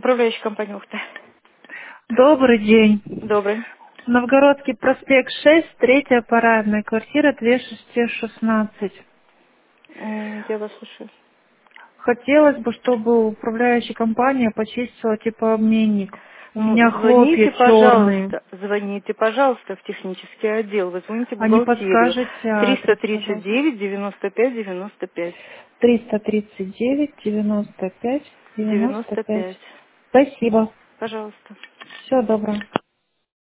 Управляющая компания Ухта. Добрый день. Добрый. Новгородский проспект 6, третья парадная, квартира 2616. Я вас слушаю. Хотелось бы, чтобы управляющая компания почистила теплообменник. У Ну, меня хлопья черные. звоните, пожалуйста, в технический отдел. Вы звоните в А не бухгалтерию. подскажете адрес, пожалуйста? 339 95 95. 339 95 95. 95. Спасибо. Пожалуйста. Всего доброго.